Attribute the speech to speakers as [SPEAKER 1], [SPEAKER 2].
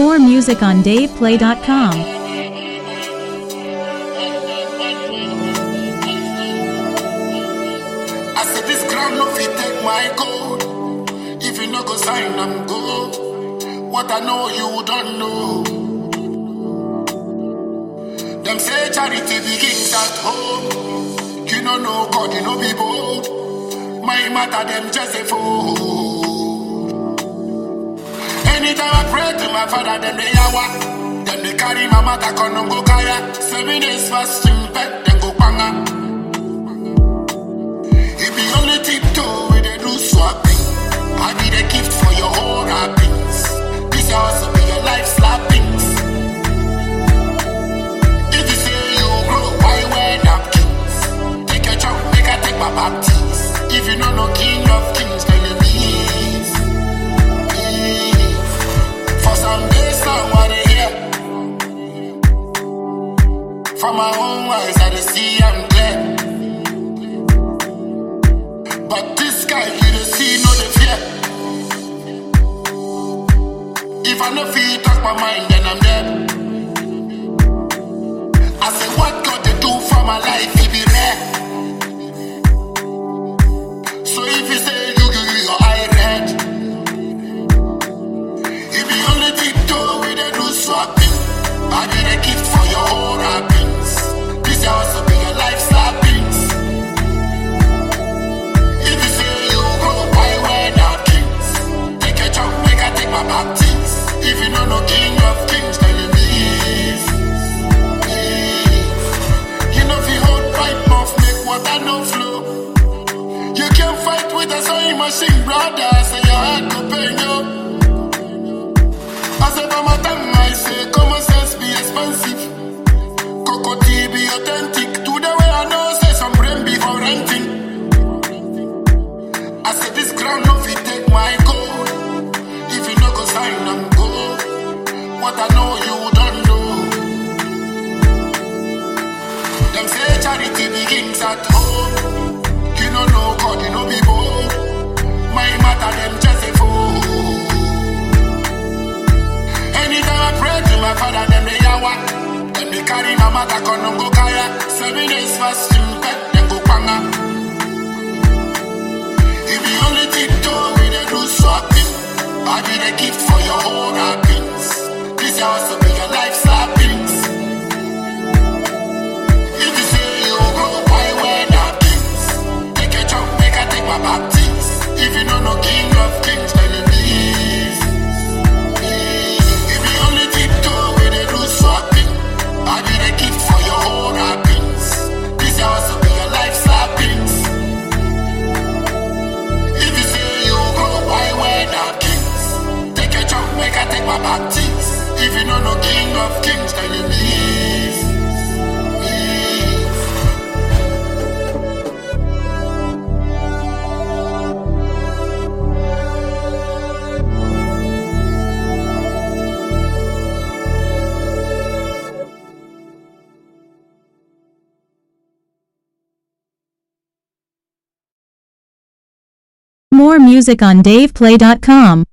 [SPEAKER 1] More music on DavePlay.com.
[SPEAKER 2] I said this crown no fit take my gold. If you no go sign, I'm gold. What I know you don't know. Them say charity begins at home. You don't know God, you know be bold. My matter them just a fool. Anytime I pray to my father, them they yawa. Them they carry my matter con go kaya. 7 days fasting, bet then go panga. If you only tiptoe with a do swapping, I be the gift for your whole wrappings. This also be your life slappings. If you say you grow, why wear napkins? Take your chop, make I take my baptist. If you know no king of kings, then you please. For some days now, what they hear. From my own eyes, I see I'm clear. But this guy, you don't see, no the fear. If I no feel talk my mind, then I'm dead. I say, what God they do for my life, it be rare. So if you say you your eye red, if you only tiptoe with a do swapping, I be the gift for your whole wrappings. This also be your life slappings. If you say you grow, why wear napkins? Take a chop, make I take my baptist. If you know no king of kings, then you leave. You know if you hold right mouth, make water no flow. You can't fight with a sewing machine, brother. Say your heart go pain you. I say for my tongue, I say common sense be expensive. Cocoa tea be authentic. To the way I know, say some brain be for renting. I say this crown no fit take my gold. If you no go sign, I'm gold. What I know you don't know. Them say charity begins at home. You don't know God, you know be bold. My matter them just a fool. Anytime I pray to my father, them they yawa. Them they carry my matter con go kaya. 7 days fasting, bet then go panga. If you only tiptoe with a do swapping, I be the gift for your whole wrappings. This also be your life slappings. If you say you grow, why wear napkins? Take a chop, make I take my baptist. If you know no king of kings, then you leave. If you only tiptoe with a do swapping, I be the gift for your whole wrappings. This also be your life slappings. If you say you grow, why wear napkins? Take a chop, make I take my baptist. If you know no king of kings, then you leave.
[SPEAKER 1] More music on DavePlay.com.